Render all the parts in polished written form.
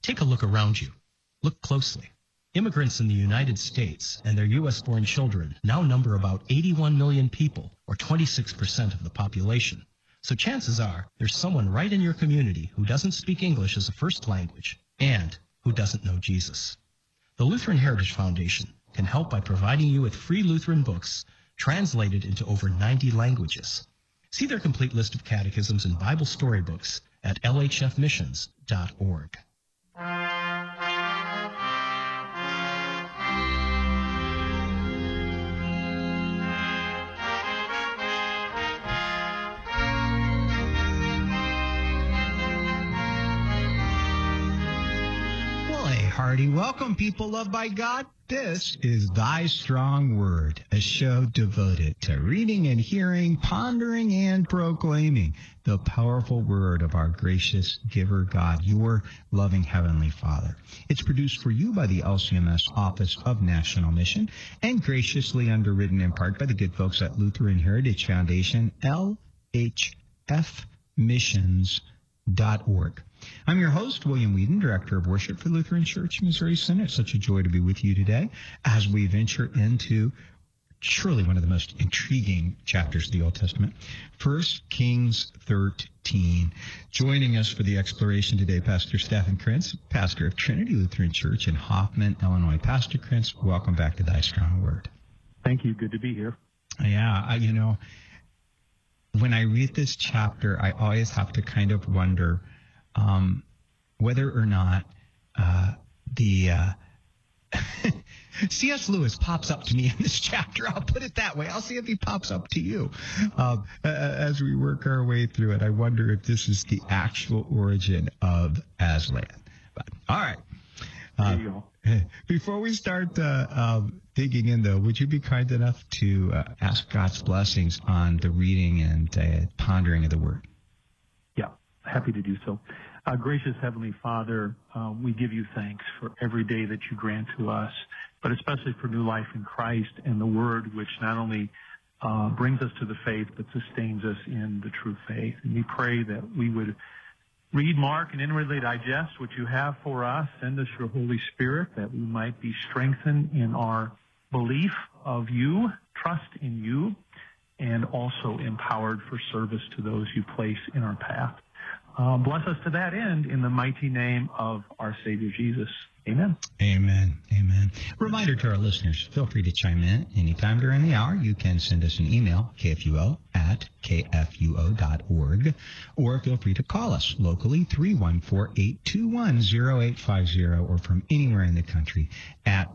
Take a look around you. Look closely. Immigrants in the United States and their U.S.-born children now number about 81 million people, or 26% of the population. So chances are there's someone right in your community who doesn't speak English as a first language and who doesn't know Jesus. The Lutheran Heritage Foundation can help by providing you with free Lutheran books translated into over 90 languages. See their complete list of catechisms and Bible storybooks at lhfmissions.org. Hearty welcome, people loved by God. This is Thy Strong Word, a show devoted to reading and hearing, pondering and proclaiming the powerful word of our gracious giver God, your loving Heavenly Father. It's produced for you by the LCMS Office of National Mission and graciously underwritten in part by the good folks at Lutheran Heritage Foundation, lhfmissions.org. I'm your host, William Whedon, Director of Worship for Lutheran Church Missouri Synod. Such a joy to be with you today as we venture into surely one of the most intriguing chapters of the Old Testament, 1 Kings 13. Joining us for the exploration today, Pastor Stephen Krentz, pastor of Trinity Lutheran Church in Hoffman, Illinois. Pastor Krentz, welcome back to Thy Strong Word. Thank you. Good to be here. Yeah, when I read this chapter, I always have to kind of wonder whether or not C.S. Lewis pops up to me in this chapter. I'll put it that way. I'll see if he pops up to you. As we work our way through it, I wonder if this is the actual origin of Aslan. But all right. There you go. Before we start digging in, though, would you be kind enough to ask God's blessings on the reading and pondering of the Word? Yeah, happy to do so. Gracious Heavenly Father, we give you thanks for every day that you grant to us, but especially for new life in Christ and the Word, which not only brings us to the faith, but sustains us in the true faith. And we pray that we would read, mark, and inwardly digest what you have for us. Send us your Holy Spirit that we might be strengthened in our belief of you, trust in you, and also empowered for service to those you place in our path. Bless us to that end in the mighty name of our Savior Jesus. Amen. Amen. Amen. Reminder to our listeners, feel free to chime in anytime during the hour. You can send us an email, kfuo@kfuo.org, or feel free to call us locally, 314-821-0850, or from anywhere in the country at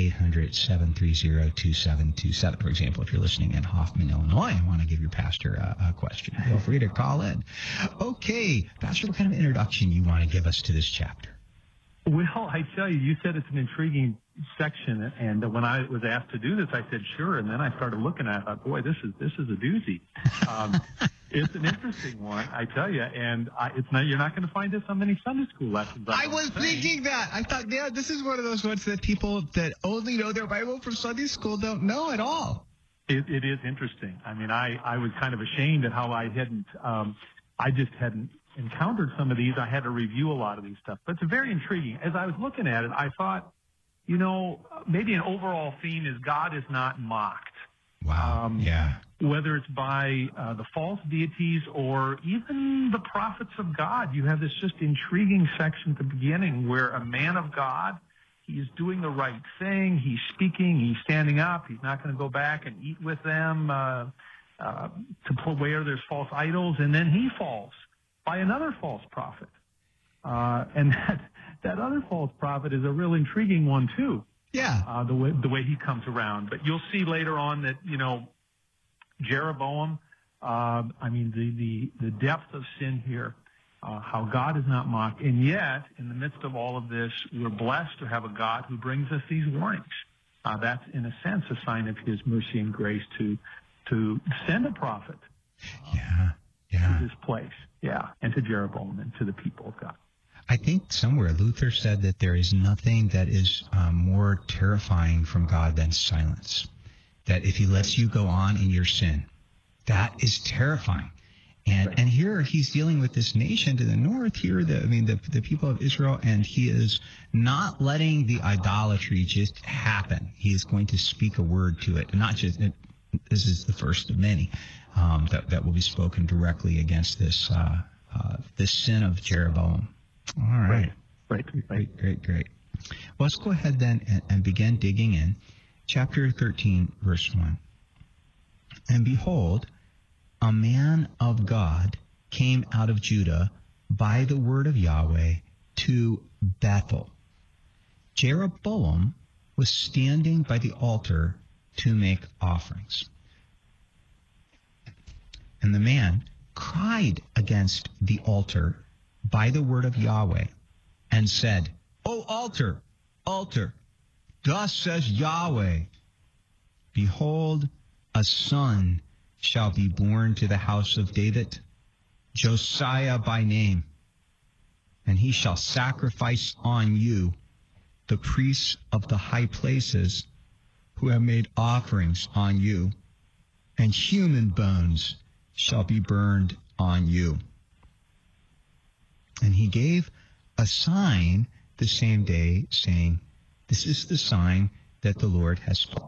1-800-730-2727. For example, if you're listening in Hoffman, Illinois, and want to give your pastor a question, feel free to call in. Okay, Pastor, what kind of introduction you want to give us to this chapter? Well, I tell you, you said it's an intriguing section, and when I was asked to do this, I said sure, and then I started looking at it. I thought, boy, this is a doozy. It's an interesting one, I tell you, and you're not going to find this on many Sunday school lessons. I was thinking that. I thought, yeah, this is one of those ones that people that only know their Bible from Sunday school don't know at all. It is interesting. I mean, I was kind of ashamed at how I just hadn't encountered some of these. I had to review a lot of these stuff, but it's very intriguing. As I was looking at it, I thought, maybe an overall theme is God is not mocked. Wow. Yeah. Whether it's by the false deities or even the prophets of God, you have this just intriguing section at the beginning where a man of God, he's doing the right thing. He's speaking. He's standing up. He's not going to go back and eat with them to where there's false idols, and then he falls by another false prophet. And that other false prophet is a real intriguing one, too. Yeah. The way he comes around. But you'll see later on that, Jeroboam, the depth of sin here, how God is not mocked. And yet, in the midst of all of this, we're blessed to have a God who brings us these warnings. That's, in a sense, a sign of his mercy and grace to send a prophet to this place. Yeah, and to Jeroboam and to the people of God. I think somewhere Luther said that there is nothing that is more terrifying from God than silence. That if he lets you go on in your sin, that is terrifying. And here he's dealing with this nation to the north here, the people of Israel, and he is not letting the idolatry just happen. He is going to speak a word to it. Not just, this is the first of many that will be spoken directly against this sin of Jeroboam. All right. Right. Great. Well, let's go ahead then and begin digging in. Chapter 13, verse 1. And behold, a man of God came out of Judah by the word of Yahweh to Bethel. Jeroboam was standing by the altar to make offerings. And the man cried against the altar by the word of Yahweh and said, O altar, thus says Yahweh, behold, a son shall be born to the house of David, Josiah by name, and he shall sacrifice on you the priests of the high places who have made offerings on you, and human bones shall be burned on you. And he gave a sign the same day, saying, this is the sign that the Lord has spoken.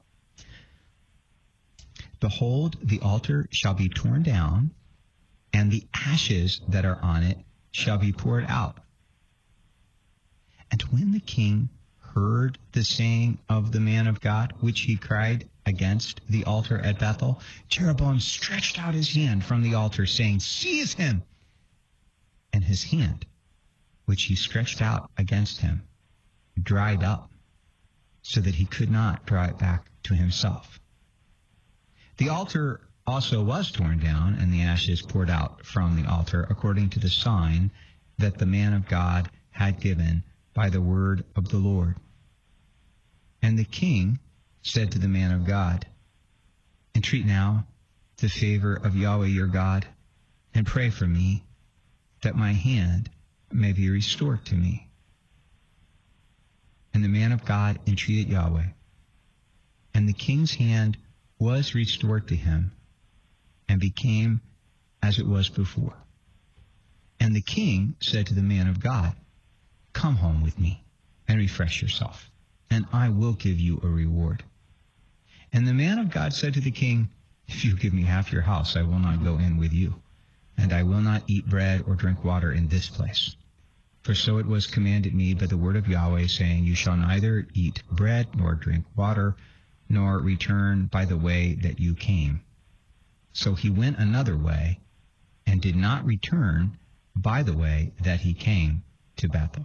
Behold, the altar shall be torn down, and the ashes that are on it shall be poured out. And when the king heard the saying of the man of God, which he cried against the altar at Bethel, Jeroboam stretched out his hand from the altar, saying, seize him. And his hand, which he stretched out against him, dried up, so that he could not draw it back to himself. The altar also was torn down, and the ashes poured out from the altar, according to the sign that the man of God had given by the word of the Lord. And the king said to the man of God, entreat now the favor of Yahweh your God, and pray for me, that my hand may be restored to me. And the man of God entreated Yahweh, and the king's hand was restored to him, and became as it was before. And the king said to the man of God, come home with me, and refresh yourself, and I will give you a reward. And the man of God said to the king, if you give me half your house, I will not go in with you, and I will not eat bread or drink water in this place. For so it was commanded me by the word of Yahweh, saying, you shall neither eat bread nor drink water, nor return by the way that you came. So he went another way, and did not return by the way that he came to Bethel.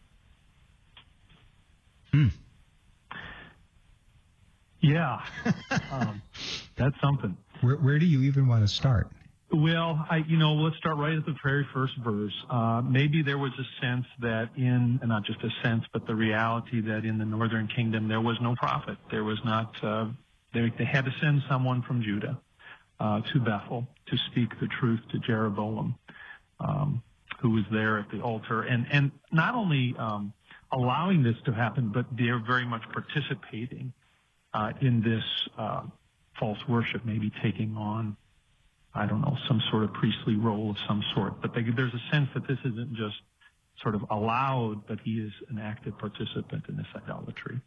Yeah, that's something. Where do you even want to start? Well, let's start right at the very first verse. Maybe there was a sense that not just a sense, but the reality that in the northern kingdom there was no prophet. There was not, they had to send someone from Judah to Bethel to speak the truth to Jeroboam, who was there at the altar. And not only allowing this to happen, but they're very much participating in this false worship, maybe taking on, I don't know, some sort of priestly role of some sort. But there's a sense that this isn't just sort of allowed, but he is an active participant in this idolatry.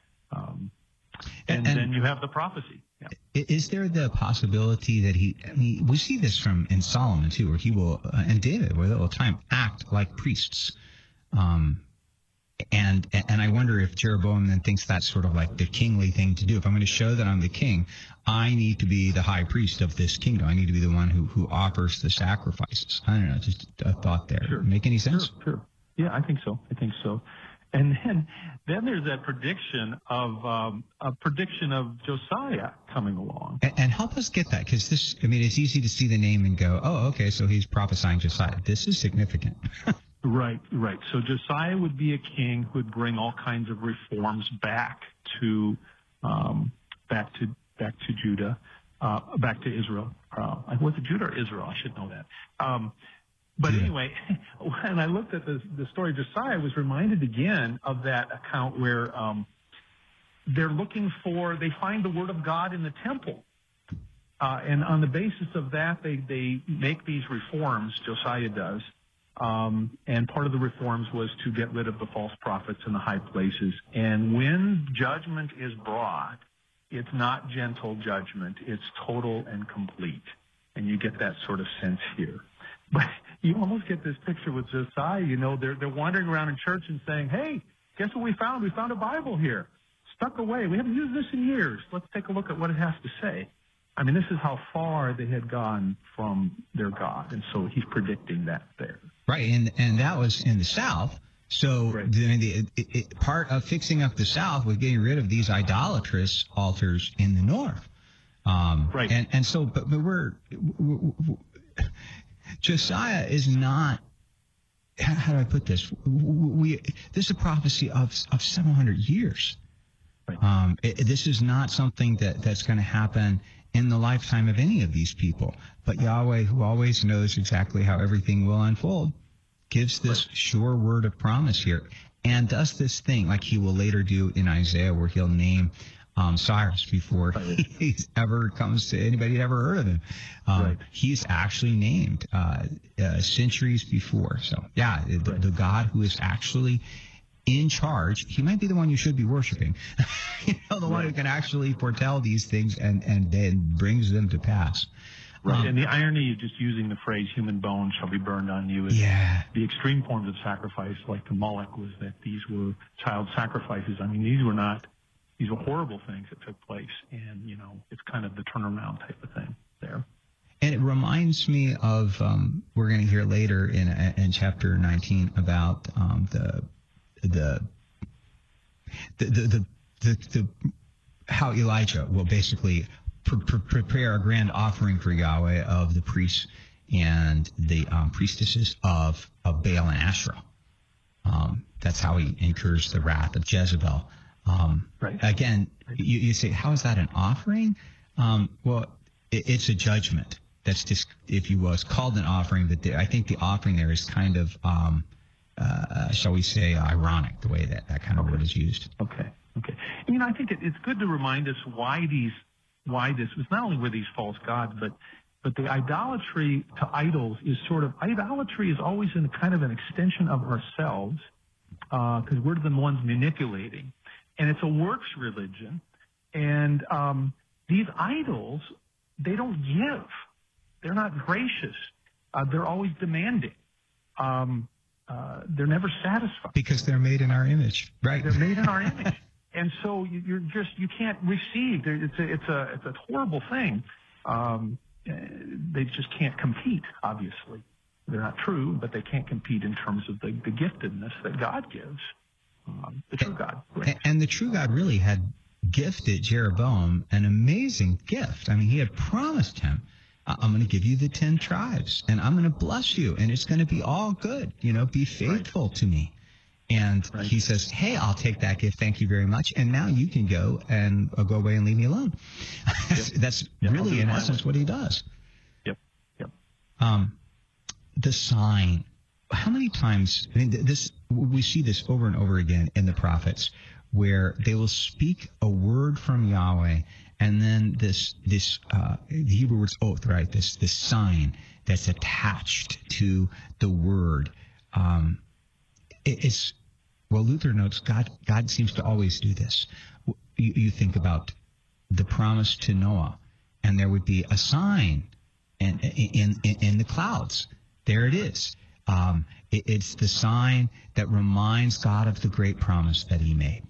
And then you have the prophecy. Yeah. Is there the possibility that we see this in Solomon too, where he will, and David, where they will time act like priests. And I wonder if Jeroboam then thinks that's sort of like the kingly thing to do. If I'm going to show that I'm the king, I need to be the high priest of this kingdom. I need to be the one who offers the sacrifices. I don't know, just a thought there. Sure. Make any sense? Sure. Yeah, I think so. And then there's that prediction of Josiah coming along. And help us get that, because this, it's easy to see the name and go, oh, okay, so he's prophesying Josiah. This is significant. Right. So Josiah would be a king who would bring all kinds of reforms back to Judah, back to Israel. Was it Judah or Israel? I should know that. But anyway, when I looked at the story of Josiah, I was reminded again of that account where they find the word of God in the temple. And on the basis of that, they make these reforms, Josiah does. And part of the reforms was to get rid of the false prophets in the high places. And when judgment is brought, it's not gentle judgment. It's total and complete. And you get that sort of sense here. But you almost get this picture with Josiah. You know, they're wandering around in church and saying, hey, guess what we found? We found a Bible here. Stuck away. We haven't used this in years. Let's take a look at what it has to say. I mean, this is how far they had gone from their God. And so he's predicting that there. Right, and that was in the South. So right. Part of fixing up the South was getting rid of these idolatrous altars in the North. Right. And so, but we're Josiah is not. How do I put this? This is a prophecy of 700 years. Right. This is not something that's going to happen in the lifetime of any of these people. But Yahweh, who always knows exactly how everything will unfold, gives this sure word of promise here and does this thing like he will later do in Isaiah, where he'll name Cyrus before he ever comes to anybody who'd ever heard of him. He's actually named centuries before. So, yeah, the God who is actually in charge, he might be the one you should be worshiping. The one who can actually foretell these things and then brings them to pass. Right, and the irony of just using the phrase "human bones shall be burned on you" is the extreme forms of sacrifice, like to Moloch, was that these were child sacrifices. I mean, these were horrible things that took place, and it's kind of the turnaround type of thing there. And it reminds me of we're going to hear later in chapter 19 about the how Elijah will basically prepare a grand offering for Yahweh of the priests and the priestesses of Baal and Asherah. That's how he incurs the wrath of Jezebel. Again, you say, how is that an offering? Well, it's a judgment. That's just, if you will, it's called an offering, but I think the offering there is kind of, shall we say, ironic, the way that kind of word is used. Okay. I think it's good to remind us why this was not only were these false gods, but the idolatry to idols is idolatry is always in kind of an extension of ourselves, because we're the ones manipulating. And it's a works religion. And these idols, they don't give. They're not gracious. They're always demanding. They're never satisfied. Because they're made in our image. Right. They're made in our image. And so you can't receive. It's a horrible thing. They just can't compete, obviously. They're not true, but they can't compete in terms of the giftedness that God gives. The true God. And the true God really had gifted Jeroboam an amazing gift. I mean, he had promised him, I'm going to give you the 10 tribes, and I'm going to bless you, and it's going to be all good. Be faithful to me. And he says, hey, I'll take that gift. Thank you very much. And now you can go away and leave me alone. That's really, in essence, what he does. Yep. The sign. How many times, we see this over and over again in the prophets, where they will speak a word from Yahweh, and then this the Hebrew word's oath, right? This sign that's attached to the word. Luther notes God seems to always do this. You think about the promise to Noah, and there would be a sign in the clouds. There it is. It's the sign that reminds God of the great promise that he made.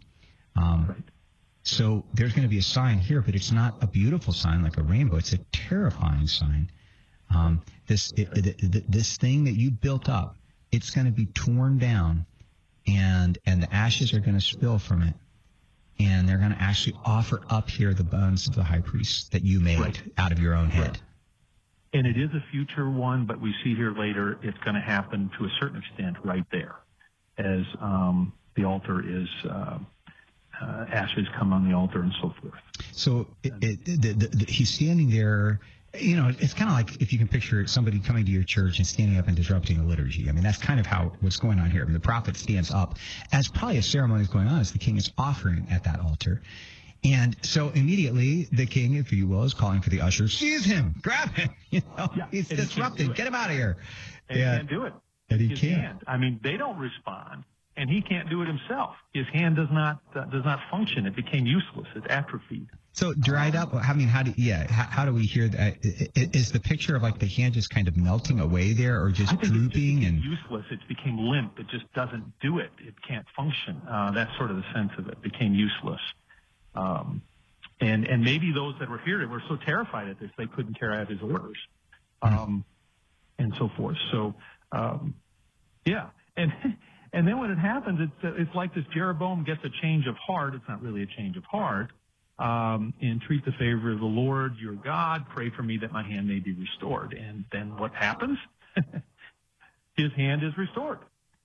So there's going to be a sign here, but it's not a beautiful sign like a rainbow. It's a terrifying sign. This thing that you built up, it's going to be torn down, and the ashes are going to spill from it. And they're going to actually offer up here the bones of the high priest that you made out of your own head. And it is a future one, but we see here later it's going to happen to a certain extent right there, as the altar is ashes come on the altar and so forth. So he's standing there. It's kind of like if you can picture somebody coming to your church and standing up and disrupting a liturgy. I mean, that's kind of what's going on here. I mean, the prophet stands up as probably a ceremony is going on as the king is offering at that altar. And so immediately the king, if you will, is calling for the ushers. Seize him, grab him. He's disrupted. Get him out of here. And he can't do it. And he His can't. hand. I mean, they don't respond, and he can't do it himself. His hand does not function. It became useless. It atrophied. So dried up. I mean, how do we hear that? Is the picture of like the hand just kind of melting away there, or just drooping and useless? It became limp. It just doesn't do it. It can't function. That's sort of the sense of it. It became useless. And maybe those that were here were so terrified at this they couldn't carry out his orders, and so forth. So, yeah. And then when it happens, it's like this Jeroboam gets a change of heart. It's not really a change of heart. Entreat the favor of the Lord your God. Pray for me that my hand may be restored. And then what happens? His hand is restored,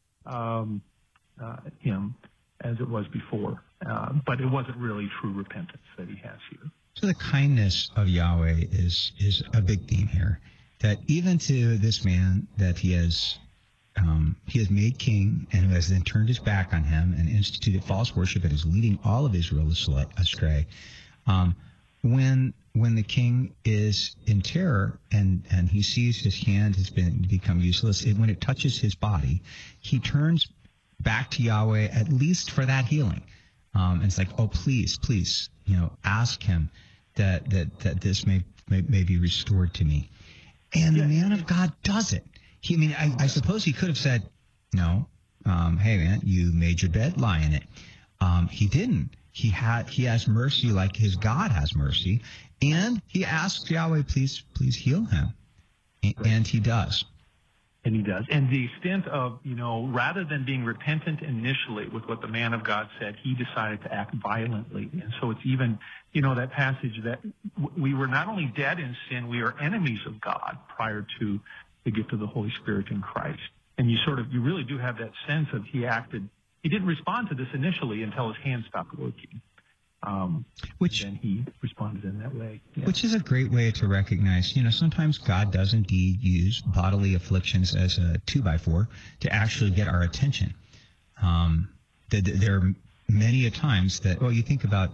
him as it was before. But it wasn't really true repentance that he has here. So the kindness of Yahweh is a big theme here. That even to this man that he has made king and who has then turned his back on him and instituted false worship and is leading all of Israel astray. When the king is in terror and he sees his hand has become useless, when it touches his body, he turns back to Yahweh at least for that healing. And it's like, oh, please, ask him that this may be restored to me. And the man of God does it. I suppose he could have said, no, hey, man, you made your bed, lie in it. He didn't. He has mercy like his God has mercy. And he asks Yahweh, please heal him. And he does. And he does. And the extent of, rather than being repentant initially with what the man of God said, he decided to act violently. And so it's even, that passage that we were not only dead in sin, we are enemies of God prior to the gift of the Holy Spirit in Christ. And you really do have that sense of he didn't respond to this initially until his hand stopped working. Then he responded in that way. Yeah. Which is a great way to recognize, sometimes God does indeed use bodily afflictions as a 2x4 to actually get our attention. There are many a times that, you think about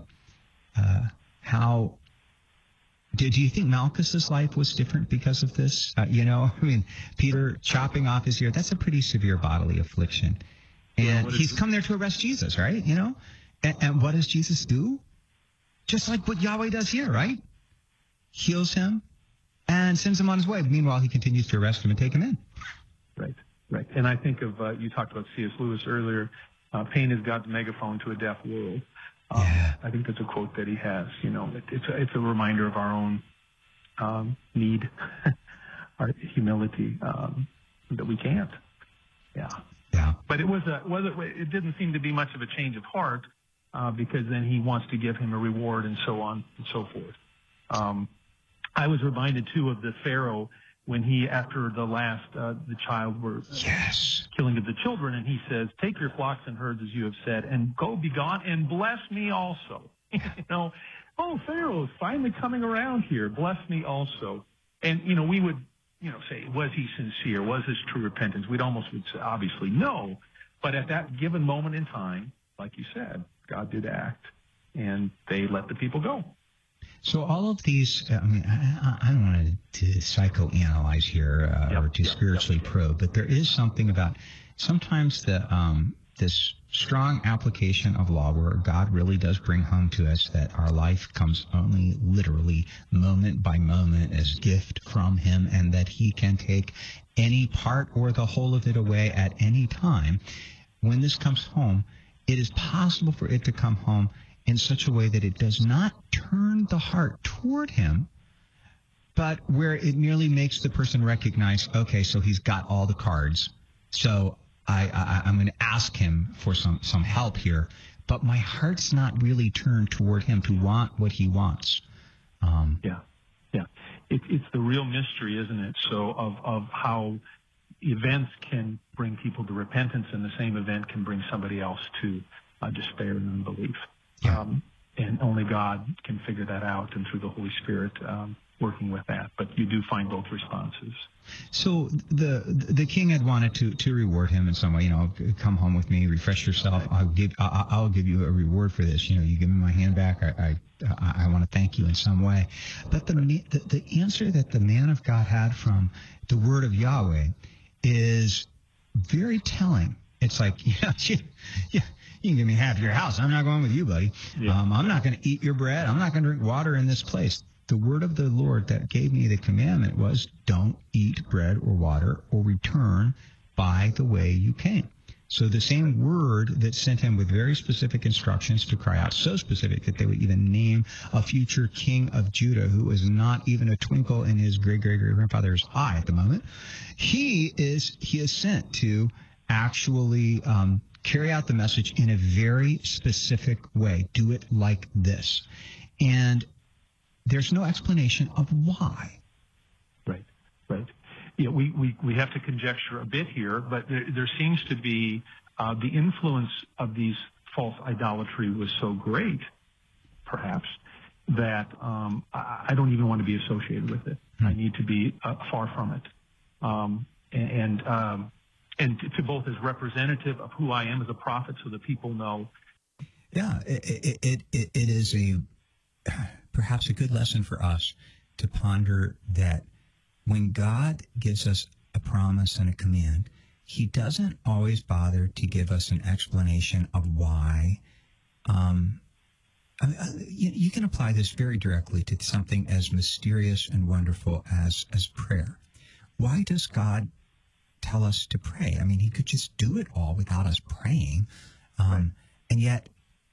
how... Do you think Malchus's life was different because of this? Peter chopping off his ear, that's a pretty severe bodily affliction. And he's come there to arrest Jesus, right? And what does Jesus do? Just like what Yahweh does here, right? Heals him and sends him on his way. Meanwhile, he continues to arrest him and take him in. Right. And I think of, you talked about C.S. Lewis earlier, pain is God's megaphone to a deaf world. I think that's a quote that he has. It's a reminder of our own need, our humility, that we can't. Yeah. But it didn't seem to be much of a change of heart, because then he wants to give him a reward and so on and so forth. I was reminded too of the Pharaoh when he, after the last, the child were killing of the children, and he says, take your flocks and herds as you have said, and go be gone and bless me also. Pharaoh is finally coming around here. Bless me also. And, we would, say, was he sincere? Was this true repentance? Would say, obviously, no. But at that given moment in time, like you said, God did act, and they let the people go. So all of these, I don't want to psychoanalyze here or to spiritually probe, but there is something about sometimes this strong application of law where God really does bring home to us that our life comes only literally moment by moment as gift from him, and that he can take any part or the whole of it away at any time. When this comes home, it is possible for it to come home in such a way that it does not turn the heart toward him, but where it merely makes the person recognize, okay, so he's got all the cards, so I'm going to ask him for some help here, but my heart's not really turned toward him to want what he wants. It's the real mystery, isn't it? So of how events can bring people to repentance, and the same event can bring somebody else to despair and unbelief. And only God can figure that out, and through the Holy Spirit, working with that. But you do find both responses. So the king had wanted to reward him in some way. Come home with me, refresh yourself. I'll give you a reward for this. You give me my hand back. I want to thank you in some way. But the answer that the man of God had from the word of Yahweh is very telling. It's like, you can give me half your house. I'm not going with you, buddy. Yeah. I'm not going to eat your bread. I'm not going to drink water in this place. The word of the Lord that gave me the commandment was, don't eat bread or water or return by the way you came. So the same word that sent him with very specific instructions to cry out, so specific that they would even name a future king of Judah who was not even a twinkle in his great-great-great-grandfather's eye at the moment. He is sent to actually carry out the message in a very specific way. Do it like this. And there's no explanation of why. Right. Yeah, we have to conjecture a bit here, but there seems to be the influence of these false idolatry was so great, perhaps, that I don't even want to be associated with it. I need to be far from it. And to both as representative of who I am as a prophet, so that people know. Yeah, it is perhaps a good lesson for us to ponder that when God gives us a promise and a command, he doesn't always bother to give us an explanation of why. You can apply this very directly to something as mysterious and wonderful as prayer. Why does God tell us to pray? I mean, he could just do it all without us praying. Right. And yet,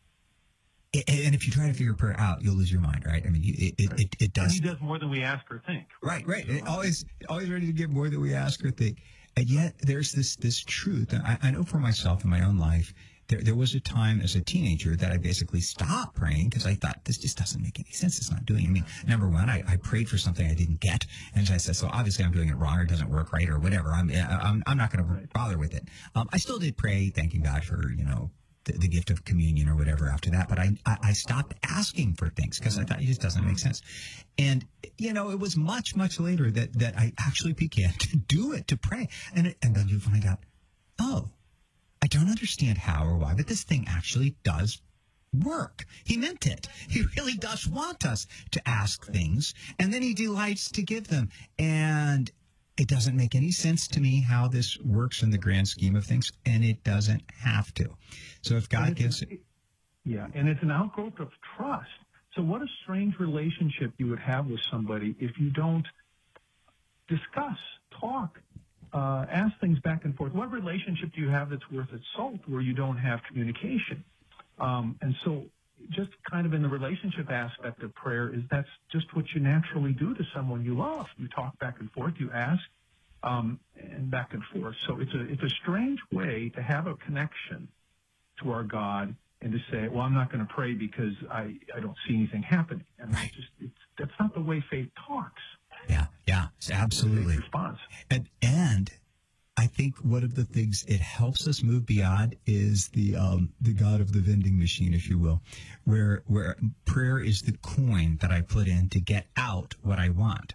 and if you try to figure prayer out, you'll lose your mind, right? I mean, it does. And he does more than we ask or think. Right. Always ready to give more than we ask or think. And yet, there's this truth. And I know for myself in my own life, there was a time as a teenager that I basically stopped praying because I thought, this just doesn't make any sense. It's not doing it. I mean, number one, I prayed for something I didn't get. And I said, so obviously I'm doing it wrong or it doesn't work right or whatever. I'm not going to bother with it. I still did pray, thanking God for, the gift of communion or whatever after that. But I stopped asking for things because I thought it just doesn't make sense. And, it was much, much later that I actually began to do it, to pray. And then you find out, oh, I don't understand how or why, but this thing actually does work. He meant it. He really does want us to ask things, and then he delights to give them. And it doesn't make any sense to me how this works in the grand scheme of things, and it doesn't have to. So if God gives it... Yeah, and it's an outgrowth of trust. So what a strange relationship you would have with somebody if you don't discuss, talk, ask things back and forth. What relationship do you have that's worth its salt where you don't have communication? And so just kind of in the relationship aspect of prayer is that's just what you naturally do to someone you love. You talk back and forth, you ask, and back and forth. So it's a strange way to have a connection to our God and to say, well, I'm not going to pray because I don't see anything happening. And right. That's not the way faith talks. Yeah, absolutely. Response. And I think one of the things it helps us move beyond is the God of the vending machine, if you will, where prayer is the coin that I put in to get out what I want.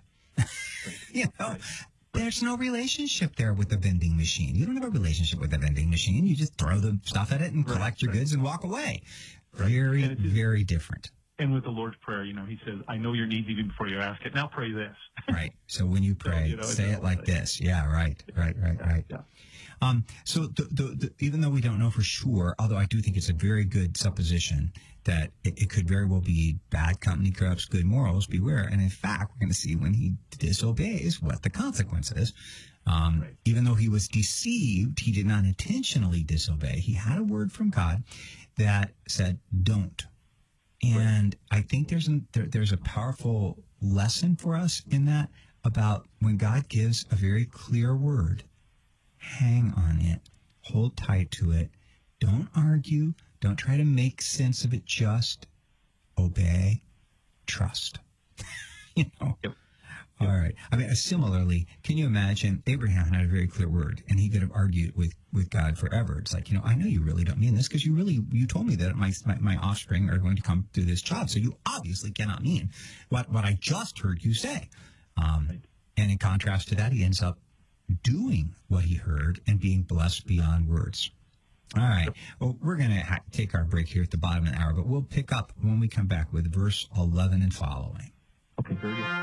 There's no relationship there with the vending machine. You don't have a relationship with the vending machine. You just throw the stuff at it and collect your goods and walk away. Very, very different. And with the Lord's Prayer, he says, I know your needs even before you ask it. Now pray this. Right. So when you pray, say it like this. Yeah, right. Yeah. So even though we don't know for sure, although I do think it's a very good supposition that it could very well be bad company corrupts good morals, beware. And in fact, we're going to see when he disobeys what the consequence is. Even though he was deceived, he did not intentionally disobey. He had a word from God that said, don't. And I think there's a powerful lesson for us in that about when God gives a very clear word, hang on it, hold tight to it, don't argue, don't try to make sense of it, just obey, trust. Yep. All right. I mean, similarly, can you imagine Abraham had a very clear word, and he could have argued with God forever. It's like, I know you really don't mean this because you told me that my offspring are going to come through this job, so you obviously cannot mean what I just heard you say. Right. And in contrast to that, he ends up doing what he heard and being blessed beyond words. All right. Well, we're going to take our break here at the bottom of the hour, but we'll pick up when we come back with verse 11 and following. Okay, very good.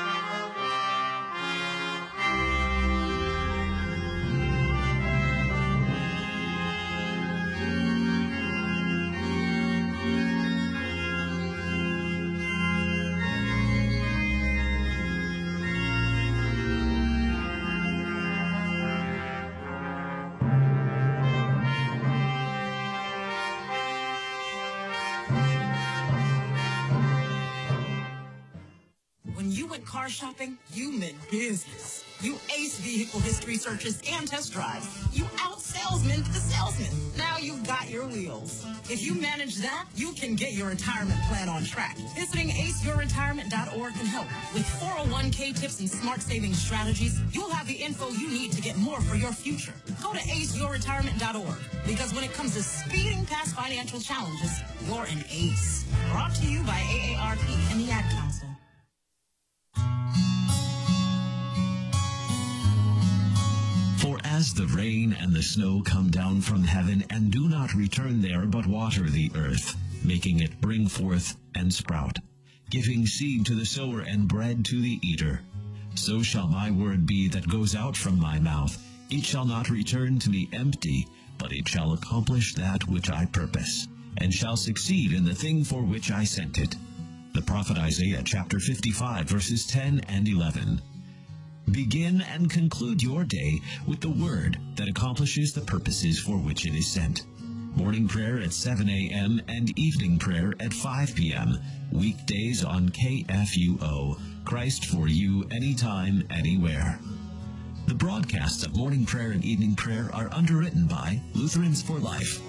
When you went car shopping, you meant business. You aced vehicle history searches and test drives. You out-salesman the salesman. Now you've got your wheels. If you manage that, you can get your retirement plan on track. Visiting aceyourretirement.org can help. With 401k tips and smart saving strategies, you'll have the info you need to get more for your future. Go to aceyourretirement.org, because when it comes to speeding past financial challenges, you're an ace. Brought to you by AARP and the Ad Council. For as the rain and the snow come down from heaven, and do not return there, but water the earth, making it bring forth and sprout, giving seed to the sower and bread to the eater, so shall my word be that goes out from my mouth. It shall not return to me empty, but it shall accomplish that which I purpose, and shall succeed in the thing for which I sent it. The prophet Isaiah, chapter 55, verses 10 and 11. Begin and conclude your day with the word that accomplishes the purposes for which it is sent. Morning prayer at 7 a.m. and evening prayer at 5 p.m. Weekdays on KFUO. Christ for you, anytime, anywhere. The broadcasts of morning prayer and evening prayer are underwritten by Lutherans for Life.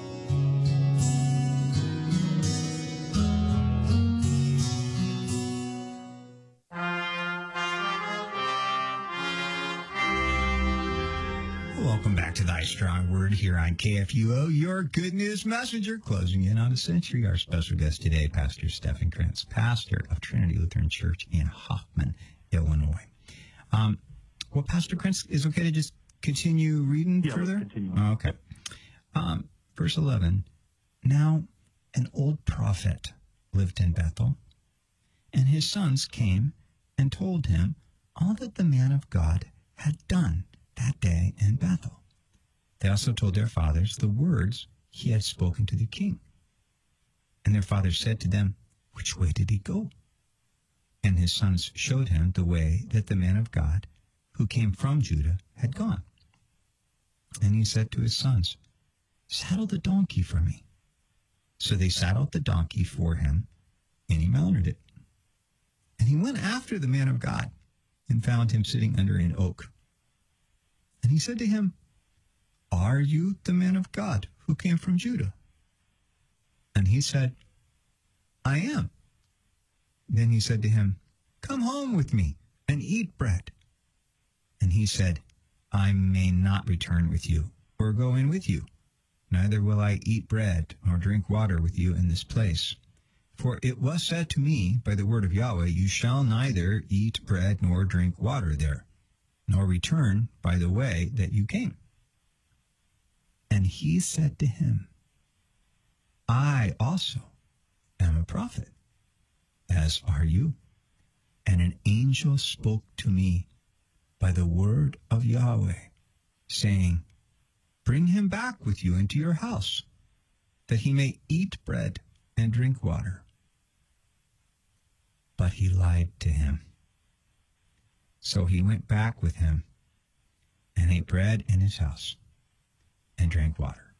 Welcome back to Thy Strong Word here on KFUO, your good news messenger, closing in on a century. Our special guest today, Pastor Stephen Krentz, pastor of Trinity Lutheran Church in Hoffman, Illinois. Well, Pastor Krentz, is it okay to just continue reading further? Let's continue. Okay. Verse 11, now an old prophet lived in Bethel, and his sons came and told him all that the man of God had done that day in Bethel. They also told their fathers the words he had spoken to the king. And their father said to them, which way did he go? And his sons showed him the way that the man of God who came from Judah had gone. And he said to his sons, saddle the donkey for me. So they saddled the donkey for him, and he mounted it. And he went after the man of God and found him sitting under an oak. And he said to him, are you the man of God who came from Judah? And he said, I am. Then he said to him, come home with me and eat bread. And he said, I may not return with you or go in with you. Neither will I eat bread or drink water with you in this place. For it was said to me by the word of Yahweh, you shall neither eat bread nor drink water there, nor return by the way that you came. And he said to him, I also am a prophet, as are you. And an angel spoke to me by the word of Yahweh, saying, bring him back with you into your house, that he may eat bread and drink water. But he lied to him. So he went back with him and ate bread in his house and drank water.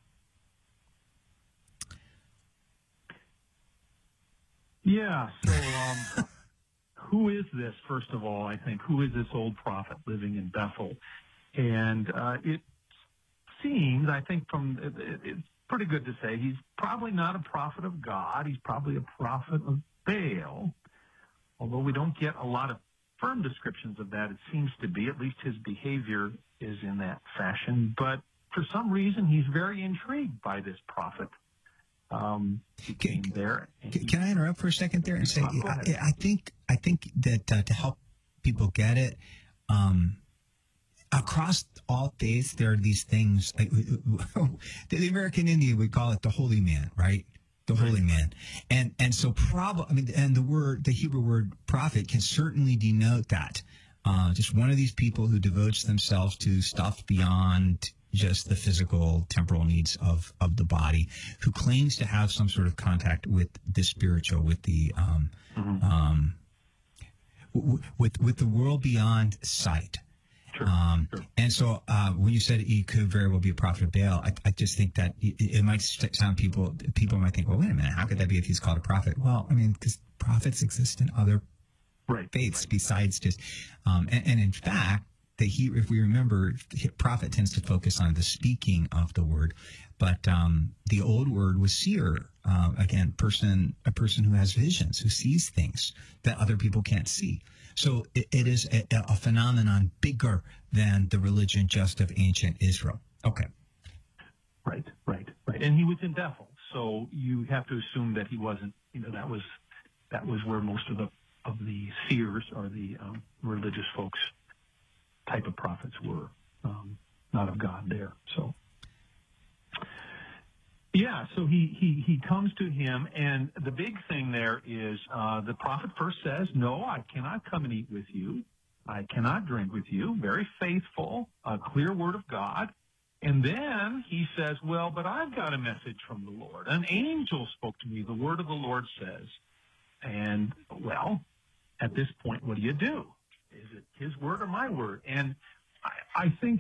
Yeah, so who is this, first of all, I think? Who is this old prophet living in Bethel? And it seems, I think it's pretty good to say, he's probably not a prophet of God. He's probably a prophet of Baal, although we don't get a lot of firm descriptions of that. It seems to be, at least his behavior is in that fashion. But for some reason, he's very intrigued by this prophet. He came there. Can I interrupt for a second there and say, I think that to help people get it, across all faiths, there are these things. Like, the American Indian would call it the holy man, right? The holy man, and so and the Hebrew word prophet can certainly denote that. Just one of these people who devotes themselves to stuff beyond just the physical, temporal needs of the body, who claims to have some sort of contact with the spiritual, with the with the world beyond sight. Sure. And so when you said he could very well be a prophet of Baal, I just think that it might sound people might think, well, wait a minute, how could that be if he's called a prophet? Well, I mean, because prophets exist in other faiths besides just, and in fact, if we remember, the prophet tends to focus on the speaking of the word, but the old word was seer. Again, a person who has visions, who sees things that other people can't see. So it is a phenomenon bigger than the religion just of ancient Israel. Okay. Right. And he was in Bethel, so you have to assume that he wasn't. That was where most of the seers or the religious folks type of prophets were, not of God there. So. Yeah, so he comes to him, and the big thing there is the prophet first says, no, I cannot come and eat with you. I cannot drink with you. Very faithful, a clear word of God. And then he says, well, but I've got a message from the Lord. An angel spoke to me. The word of the Lord says. And, well, at this point, what do you do? Is it his word or my word? And I think...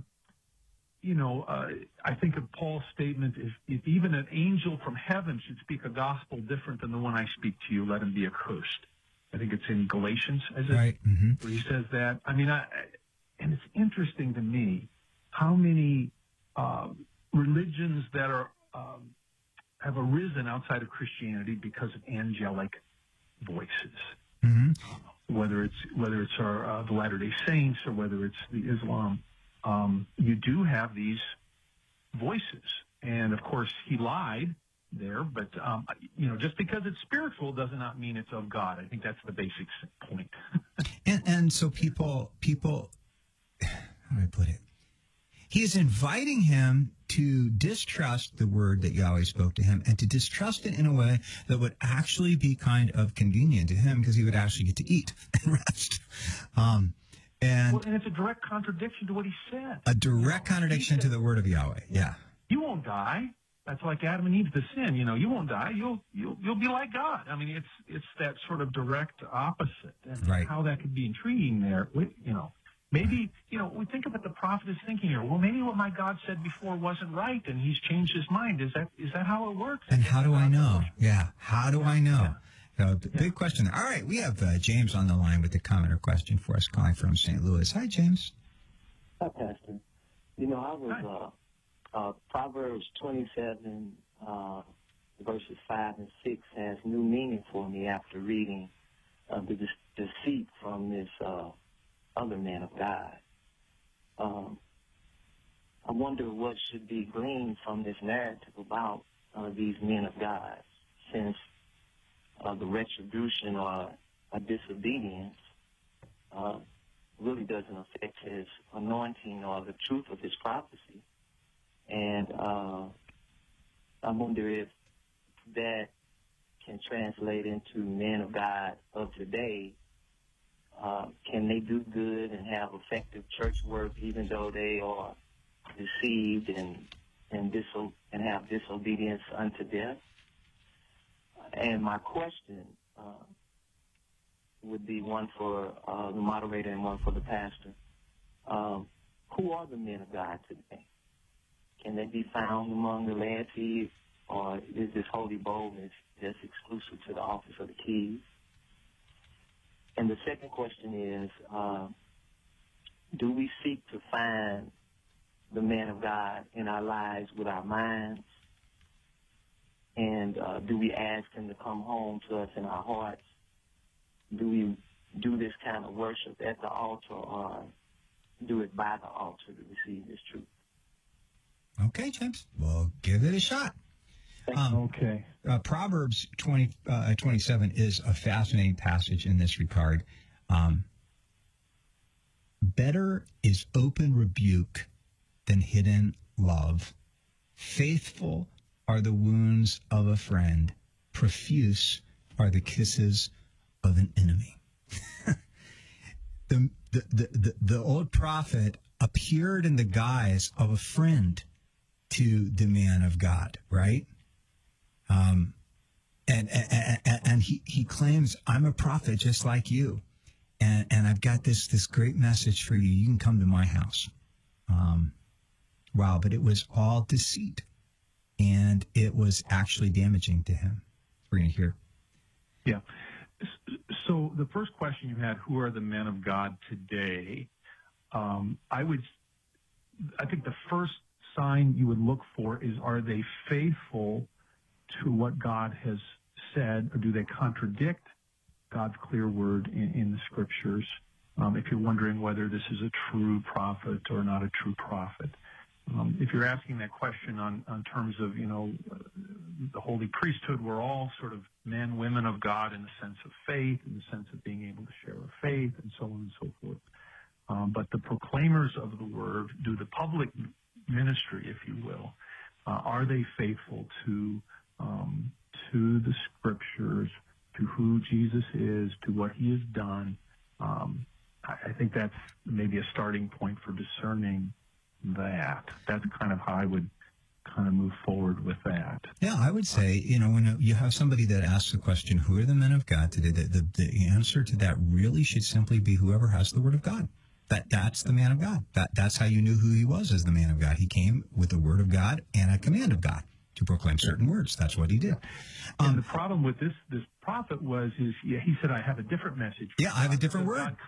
I think of Paul's statement, if even an angel from heaven should speak a gospel different than the one I speak to you, let him be accursed. I think it's in Galatians, where he says that. I mean, and it's interesting to me how many religions that are have arisen outside of Christianity because of angelic voices. Whether it's the Latter-day Saints or whether it's the Islam. You do have these voices. And, of course, he lied there. But, just because it's spiritual does not mean it's of God. I think that's the basic point. and so people, how do I put it? He is inviting him to distrust the word that Yahweh spoke to him and to distrust it in a way that would actually be kind of convenient to him because he would actually get to eat and rest. And it's a direct contradiction to what he said. A direct contradiction to the word of Yahweh. Yeah. You won't die. That's like Adam and Eve's sin. You won't die. You'll be like God. I mean, it's that sort of direct opposite. And how that could be intriguing there. Maybe we think of what the prophet is thinking here. Well, maybe what my God said before wasn't right, and he's changed his mind. Is that how it works? And how do I know? Yeah. How do I know? Big question there. All right, we have James on the line with a comment or question for us, calling from St. Louis. Hi, James. Hi, Pastor. I was Proverbs 27, verses 5 and 6 has new meaning for me after reading the deceit from this other man of God. I wonder what should be gleaned from this narrative about these men of God, since the retribution or disobedience really doesn't affect his anointing or the truth of his prophecy. And I wonder if that can translate into men of God of today. Can they do good and have effective church work even though they are deceived and have disobedience unto death? And my question would be one for the moderator and one for the pastor. Who are the men of God today? Can they be found among the laity, or is this holy boldness just exclusive to the office of the keys? And the second question is, do we seek to find the man of God in our lives with our minds? And do we ask him to come home to us in our hearts? Do we do this kind of worship at the altar or do it by the altar to receive this truth. Okay, James. Well, give it a shot. Okay. Proverbs 27 is a fascinating passage in this regard. Better is open rebuke than hidden love. Faithful are the wounds of a friend. Profuse are the kisses of an enemy. The old prophet appeared in the guise of a friend to the man of God, right? And he claims, I'm a prophet just like you. And I've got this great message for you. You can come to my house. Wow, but it was all deceit. And it was actually damaging to him. We're going to hear. Yeah. So the first question you had, who are the men of God today? I think the first sign you would look for is, are they faithful to what God has said, or do they contradict God's clear word in the scriptures? If you're wondering whether this is a true prophet or not a true prophet. If you're asking that question on terms of, the holy priesthood, we're all sort of men, women of God in the sense of faith, in the sense of being able to share our faith, and so on and so forth. But the proclaimers of the word do the public ministry, if you will. Are they faithful to the scriptures, to who Jesus is, to what he has done? I think that's maybe a starting point for discerning that. That's kind of how I would kind of move forward with that. Yeah, I would say, when you have somebody that asks the question, who are the men of God today, the answer to that really should simply be whoever has the word of God. That's the man of God. That's how you knew who he was as the man of God. He came with the word of God and a command of God to proclaim certain words. That's what he did. And the problem with this prophet was, he said, I have a different message. Yeah, I have a different word.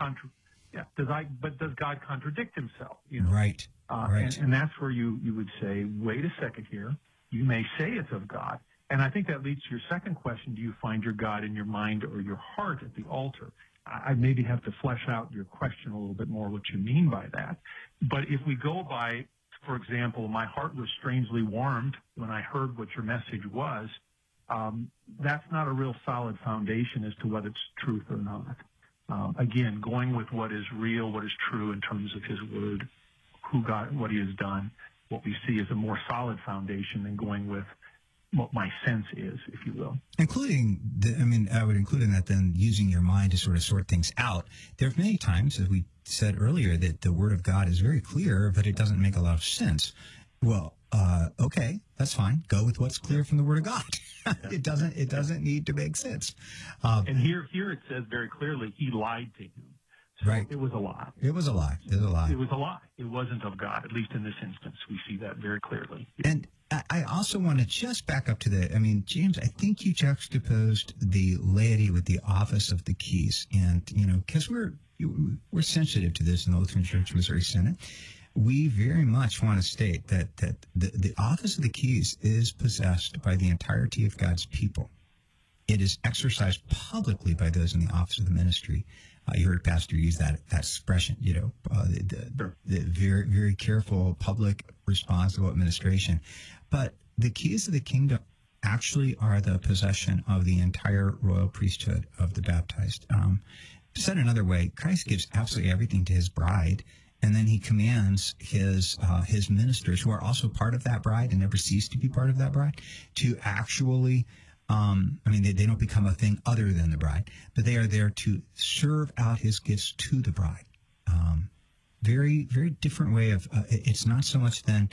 Does God contradict himself? Right. Right. And that's where you would say, wait a second here. You may say it's of God. And I think that leads to your second question. Do you find your God in your mind or your heart at the altar? I maybe have to flesh out your question a little bit more, what you mean by that. But if we go by, for example, my heart was strangely warmed when I heard what your message was, that's not a real solid foundation as to whether it's truth or not. Again, going with what is real, what is true in terms of his word, who God, what he has done, what we see is a more solid foundation than going with what my sense is, if you will. Including, I would include in that then using your mind to sort of sort things out. There are many times, as we said earlier, that the word of God is very clear, but it doesn't make a lot of sense. Well, okay, that's fine. Go with what's clear from the word of God. It doesn't need to make sense. And here it says very clearly, he lied to him. So right. It was a lie. It was a lie. It was a lie. It was a lie. It wasn't of God, at least in this instance. We see that very clearly. And I also want to just back up to James, I think you juxtaposed the laity with the office of the keys. And, because we're sensitive to this in the Lutheran Church Missouri Synod, we very much want to state that the office of the keys is possessed by the entirety of God's people. It is exercised publicly by those in the office of the ministry. You heard Pastor use that expression, the very, very careful public responsible administration. But the keys of the kingdom actually are the possession of the entire royal priesthood of the baptized. Said another way, Christ gives absolutely everything to his bride, and then he commands his ministers, who are also part of that bride and never cease to be part of that bride, to actually they don't become a thing other than the bride, but they are there to serve out his gifts to the bride. Very, very different way of, it's not so much then,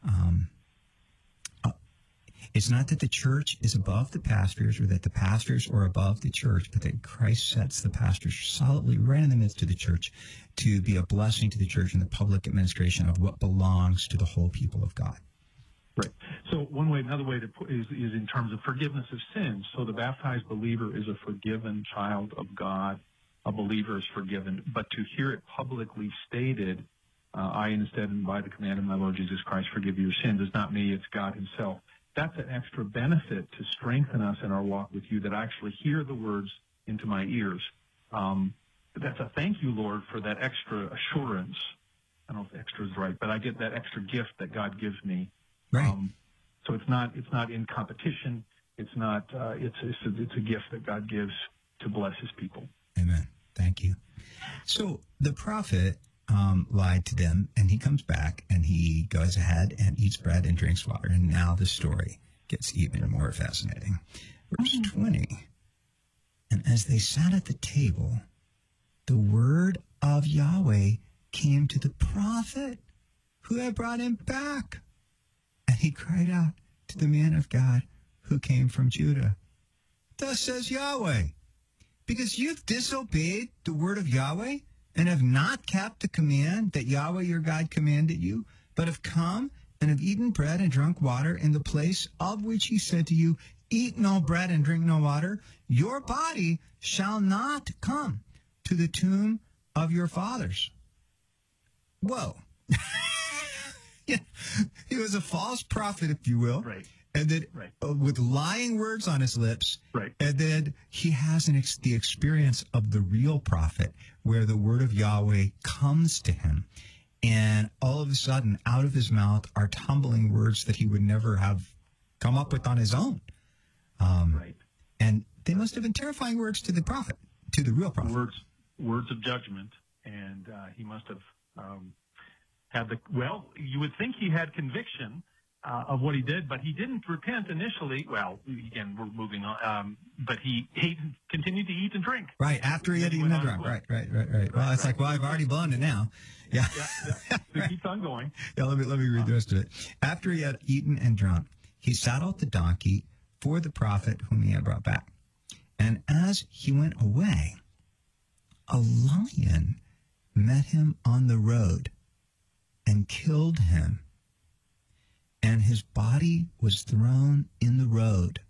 it's not that the church is above the pastors or that the pastors are above the church, but that Christ sets the pastors solidly right in the midst of the church to be a blessing to the church in the public administration of what belongs to the whole people of God. Right. So another way to put is in terms of forgiveness of sins. So the baptized believer is a forgiven child of God. A believer is forgiven. But to hear it publicly stated, I instead, and by the command of my Lord Jesus Christ, forgive your sins, is not me, it's God himself. That's an extra benefit to strengthen us in our walk with you, that I actually hear the words into my ears. that's a thank you, Lord, for that extra assurance. I don't know if extra is right, but I get that extra gift that God gives me. Right. So it's not in competition. It's not. It's a gift that God gives to bless His people. Amen. Thank you. So the prophet lied to them, and he comes back, and he goes ahead and eats bread and drinks water. And now the story gets even more fascinating. Verse 20. And as they sat at the table, the word of Yahweh came to the prophet who had brought him back. And he cried out to the man of God who came from Judah. Thus says Yahweh, because you've disobeyed the word of Yahweh and have not kept the command that Yahweh your God commanded you, but have come and have eaten bread and drunk water in the place of which he said to you, eat no bread and drink no water, your body shall not come to the tomb of your fathers. Whoa. Yeah. He was a false prophet, if you will. Right. And then Right. With lying words on his lips. Right. And then he has the experience of the real prophet where the word of Yahweh comes to him. And all of a sudden, out of his mouth are tumbling words that he would never have come up with on his own. Right. And they must have been terrifying words to the prophet, to the real prophet. Words of judgment, and he must have had you would think he had conviction of what he did, but he didn't repent initially. Well, again, we're moving on, but he continued to eat and drink. Right, after he had eaten and drunk. Right. Well, it's like, well, I've already blown it now. Yeah. It keeps on going. Yeah, let me read the rest of it. After he had eaten and drunk, he saddled the donkey for the prophet whom he had brought back. And as he went away, a lion met him on the road and killed him. And his body was thrown in the road.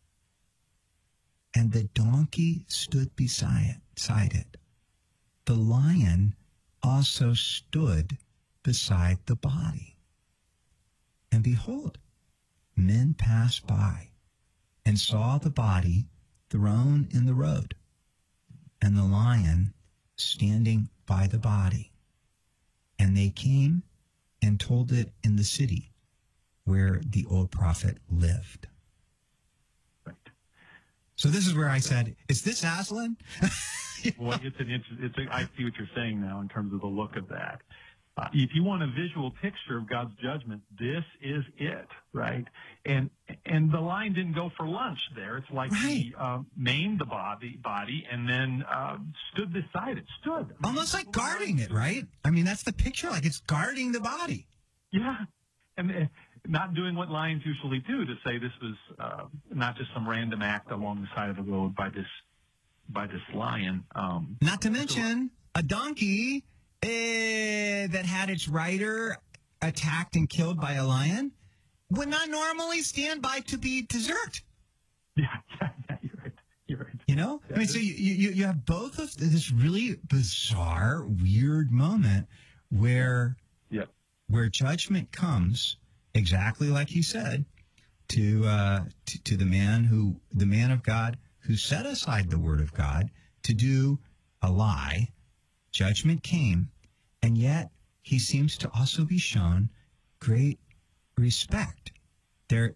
And the donkey stood beside it. The lion also stood beside the body. And behold, men passed by and saw the body thrown in the road, and the lion standing by the body. And they came and told it in the city where the old prophet lived. Right. So this is where I said, is this Aslan? Well, I see what you're saying now in terms of the look of that. If you want a visual picture of God's judgment, this is it, right? And the lion didn't go for lunch there. It's like he maimed the body and then stood beside it. Almost like guarding it, right? I mean, that's the picture, like it's guarding the body. Yeah. And not doing what lions usually do, to say this was not just some random act along the side of the road by this lion. Not to mention a donkey that had its rider attacked and killed by a lion would not normally stand by to be dessert. Yeah, you're right. You know? I mean, so you have both of this really bizarre, weird moment where judgment comes, exactly like he said, to the man of God who set aside the word of God to do a lie. Judgment came, and yet he seems to also be shown great respect. There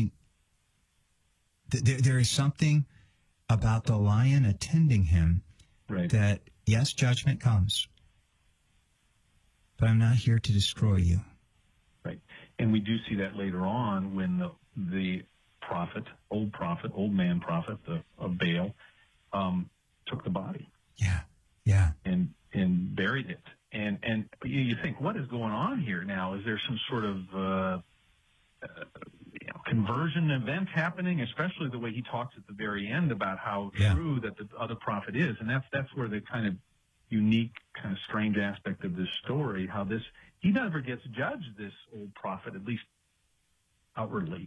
is something about the lion attending him that, yes, judgment comes, but I'm not here to destroy you. Right. And we do see that later on when the old man prophet of Baal, took the body. Yeah. And buried it. And you think, what is going on here now? Is there some sort of conversion event happening? Especially the way he talks at the very end about how true that the other prophet is, and that's where the kind of unique, kind of strange aspect of this story. How he never gets judged, this old prophet, at least outwardly.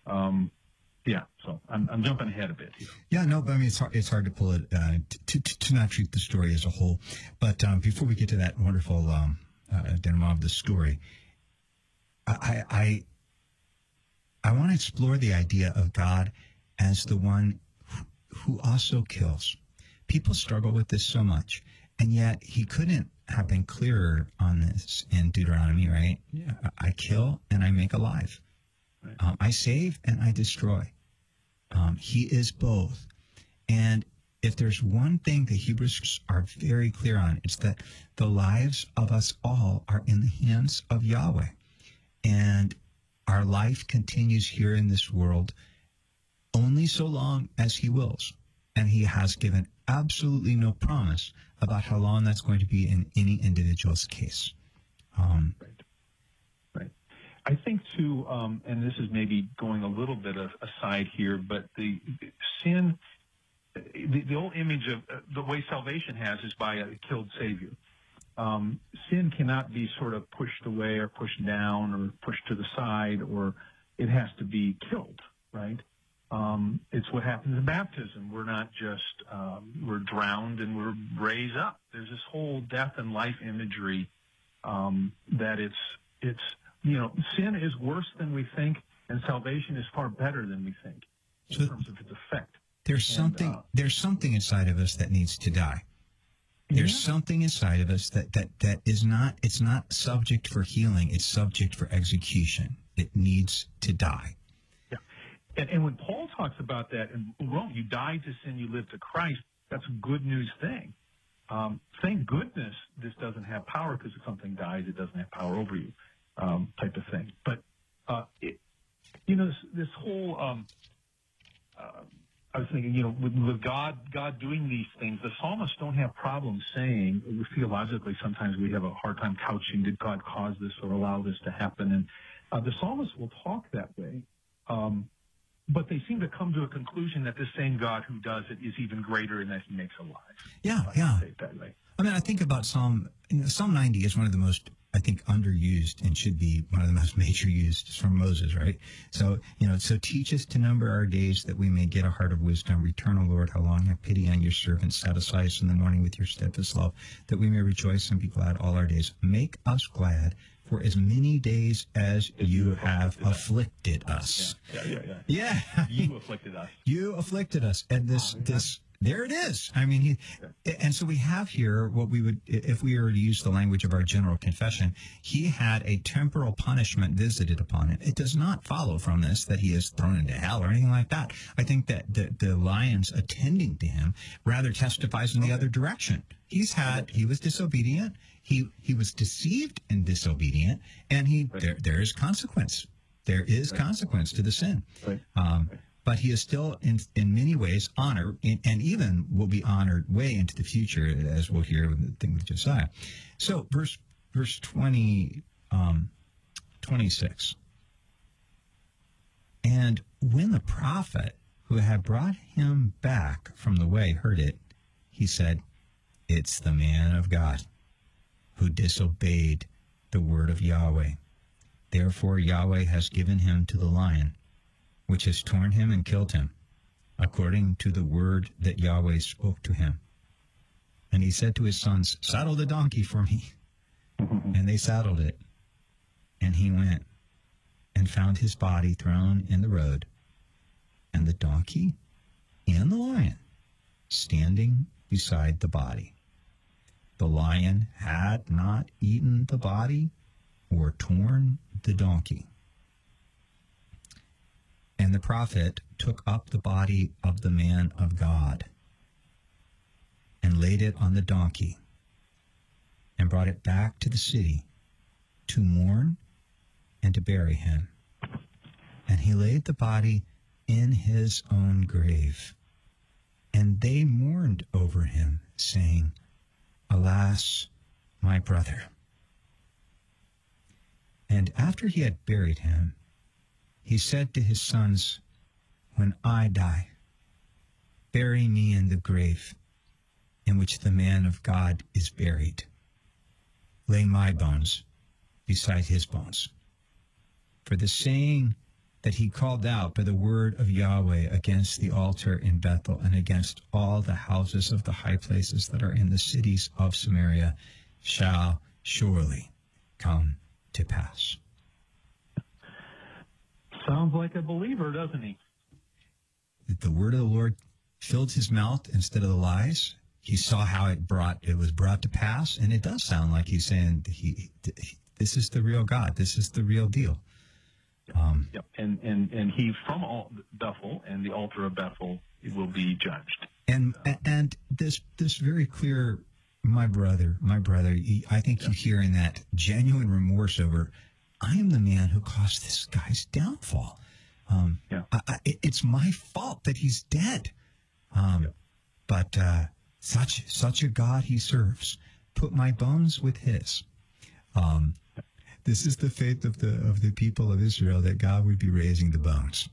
So I'm jumping ahead a bit here. Yeah, no, but I mean, it's hard to pull it, to not treat the story as a whole. But before we get to that wonderful denouement of the story, I want to explore the idea of God as the one who also kills. People struggle with this so much. And yet he couldn't have been clearer on this in Deuteronomy, right? Yeah. I kill and I make alive. Right. I save and I destroy. He is both. And if there's one thing the Hebrews are very clear on, it's that the lives of us all are in the hands of Yahweh. And our life continues here in this world only so long as he wills. And he has given absolutely no promise about how long that's going to be in any individual's case. Right. I think, too, and this is maybe going a little bit aside here, but the sin, the old image of the way salvation has is by a killed Savior. Sin cannot be sort of pushed away or pushed down or pushed to the side, or it has to be killed, right? It's what happens in baptism. We're not just, we're drowned and we're raised up. There's this whole death and life imagery that it's sin is worse than we think, and salvation is far better than we think in terms of its effect. There's something inside of us that needs to die. There's something inside of us that is not, it's not subject for healing. It's subject for execution. It needs to die. Yeah. And when Paul talks about that in Rome, you died to sin, you live to Christ, that's a good news thing. Thank goodness this doesn't have power, because if something dies, it doesn't have power over you, type of thing. But, this whole, I was thinking, with God doing these things, the psalmists don't have problems saying, theologically, sometimes we have a hard time couching, did God cause this or allow this to happen? And the psalmists will talk that way. But they seem to come to a conclusion that this same God who does it is even greater and that he makes alive. Yeah. Say it that way. I mean, I think about Psalm 90 is one of the most, I think, underused and should be one of the most major used from Moses, right? So, so teach us to number our days that we may get a heart of wisdom. Return, O Lord, how long have pity on your servants. Satisfy us in the morning with your steadfast love, that we may rejoice and be glad all our days. Make us glad for as many days as you have afflicted us. Yeah. You afflicted us. You afflicted us. And there it is. I mean, and so we have here what we would, if we were to use the language of our general confession, he had a temporal punishment visited upon him. It does not follow from this that he is thrown into hell or anything like that. I think that the lions attending to him rather testifies in the other direction. He was disobedient. He was deceived and disobedient, and there is consequence. There is consequence to the sin. Right. But he is still, in many ways, honored, and even will be honored way into the future, as we'll hear with the thing with Josiah. So, verse 26. And when the prophet who had brought him back from the way heard it, he said, "It's the man of God who disobeyed the word of Yahweh. Therefore Yahweh has given him to the lion, which has torn him and killed him, according to the word that Yahweh spoke to him." And he said to his sons, "Saddle the donkey for me." And they saddled it. And he went and found his body thrown in the road, and the donkey and the lion standing beside the body. The lion had not eaten the body or torn the donkey. And the prophet took up the body of the man of God and laid it on the donkey and brought it back to the city to mourn and to bury him. And he laid the body in his own grave. And they mourned over him, saying, "Alas, my brother." And after he had buried him, he said to his sons, "When I die, bury me in the grave in which the man of God is buried. Lay my bones beside his bones." For the saying that he called out by the word of Yahweh against the altar in Bethel and against all the houses of the high places that are in the cities of Samaria shall surely come to pass. Sounds like a believer, doesn't he? The word of the Lord filled his mouth instead of the lies. he saw how it was brought to pass, and it does sound like he's saying this is the real God. This is the real deal. Yep. And he from Bethel and the altar of Bethel will be judged. And this very clear, my brother, I think you hear in that genuine remorse over, I am the man who caused this guy's downfall. It's my fault that he's dead. But such a God he serves. Put my bones with his. This is the faith of the people of Israel, that God would be raising the bones.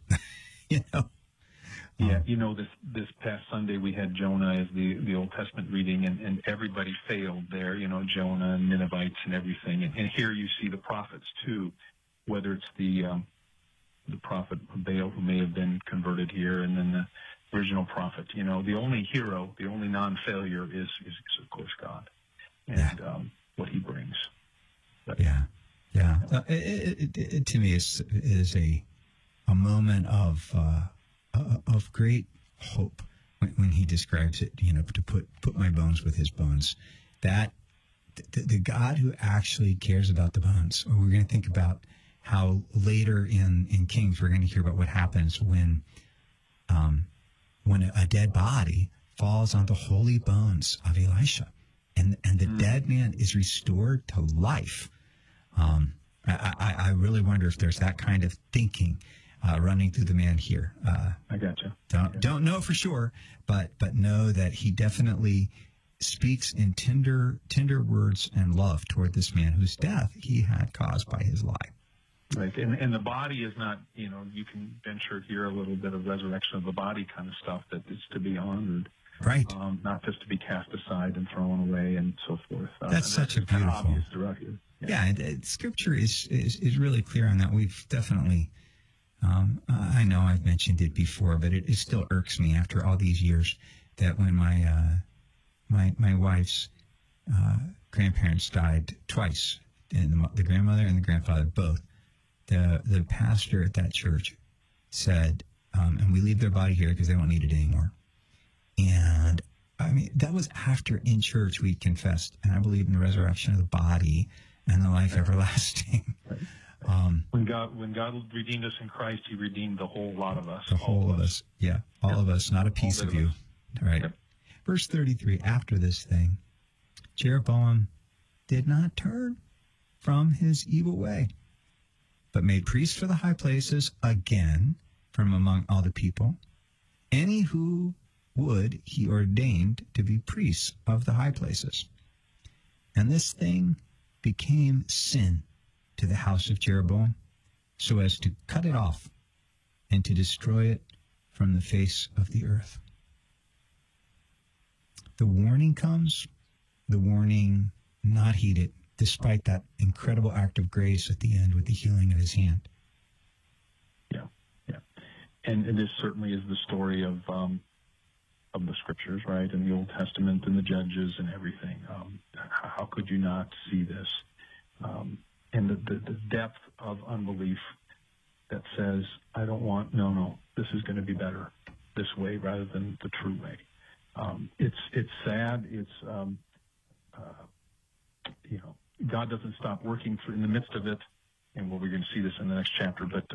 This past Sunday we had Jonah as the Old Testament reading, and everybody failed there. Jonah and Ninevites and everything. And here you see the prophets too, whether it's the prophet Baal, who may have been converted here, and then the original prophet. The only hero, the only non-failure is of course God, and what He brings. But, it to me is a moment of great hope when he describes it. To put my bones with his bones. That the God who actually cares about the bones. We're going to think about how later in Kings we're going to hear about what happens when a dead body falls on the holy bones of Elisha, and the dead man is restored to life. I really wonder if there's that kind of thinking running through the man here. I gotcha. Don't know for sure, but know that he definitely speaks in tender words and love toward this man whose death he had caused by his lie. Right, and the body is not, you can venture here a little bit of resurrection of the body kind of stuff, that is to be honored. Right. Not just to be cast aside and thrown away and so forth. That's such a beautiful. Obvious throughout here. Yeah, and Scripture is really clear on that. We've definitely, I know I've mentioned it before, but it still irks me after all these years that when my wife's grandparents died twice, and the grandmother and the grandfather both, the pastor at that church said, and we leave their body here because they don't need it anymore. And I mean, that was after in church we confessed, and I believe in the resurrection of the body and the life everlasting. When God redeemed us in Christ, He redeemed the whole lot of us. The whole of us. Yeah, all of us, not a piece of you. All right. Yep. Verse 33, after this thing, Jeroboam did not turn from his evil way, but made priests for the high places again from among all the people. Any who would he ordained to be priests of the high places. And this thing became sin to the house of Jeroboam, so as to cut it off and to destroy it from the face of the earth. The warning comes, the warning not heeded, despite that incredible act of grace at the end with the healing of his hand. Yeah. And this certainly is the story of the Scriptures, right, in the Old Testament and the Judges and everything. How could you not see this? And the depth of unbelief that says, I don't want, no, this is going to be better this way rather than the true way. It's sad. It's, God doesn't stop working in the midst of it, and we're going to see this in the next chapter, but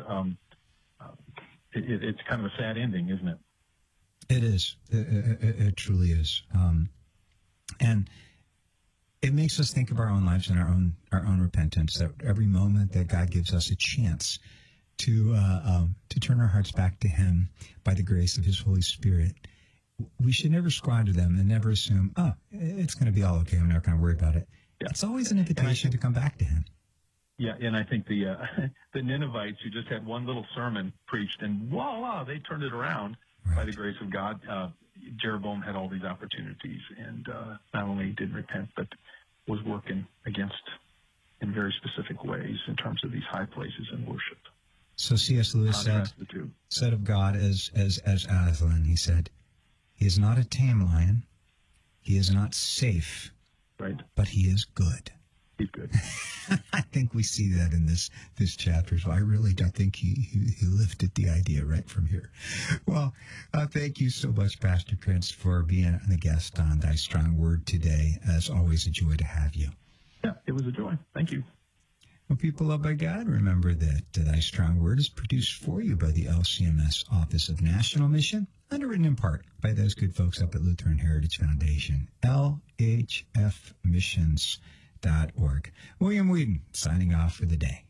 it's kind of a sad ending, isn't it? It is. It truly is. And it makes us think of our own lives and our own repentance, that every moment that God gives us a chance to turn our hearts back to Him by the grace of His Holy Spirit, we should never squander them and never assume, it's going to be all okay, I'm not going to worry about it. Yeah. It's always an invitation to come back to Him. Yeah, and I think the Ninevites, who just had one little sermon preached, and voila, they turned it around by the grace of God. Jeroboam had all these opportunities, and not only didn't repent, but was working against in very specific ways in terms of these high places in worship. So C.S. Lewis said of God as Aslan, he said, He is not a tame lion, He is not safe, right, but He is good. He's good. I think we see that in this chapter. So I really do think he lifted the idea right from here. Well, thank you so much, Pastor Prince, for being a guest on Thy Strong Word today. As always, a joy to have you. Yeah, it was a joy. Thank you. Well, people loved by God, remember that Thy Strong Word is produced for you by the LCMS Office of National Mission, underwritten in part by those good folks up at Lutheran Heritage Foundation, LHFmissions.org. William Whedon signing off for the day.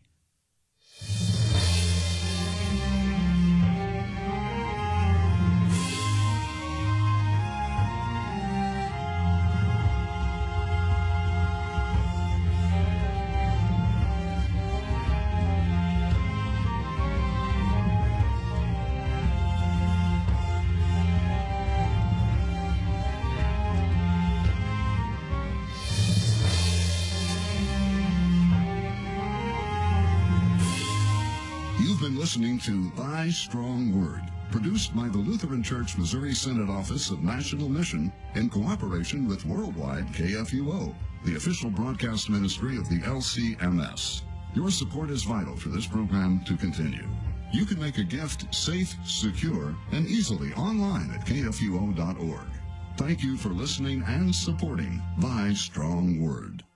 Listening to Thy Strong Word, produced by the Lutheran Church Missouri Synod Office of National Mission in cooperation with Worldwide KFUO, the official broadcast ministry of the LCMS. Your support is vital for this program to continue. You can make a gift safe, secure, and easily online at kfuo.org. Thank you for listening and supporting Thy Strong Word.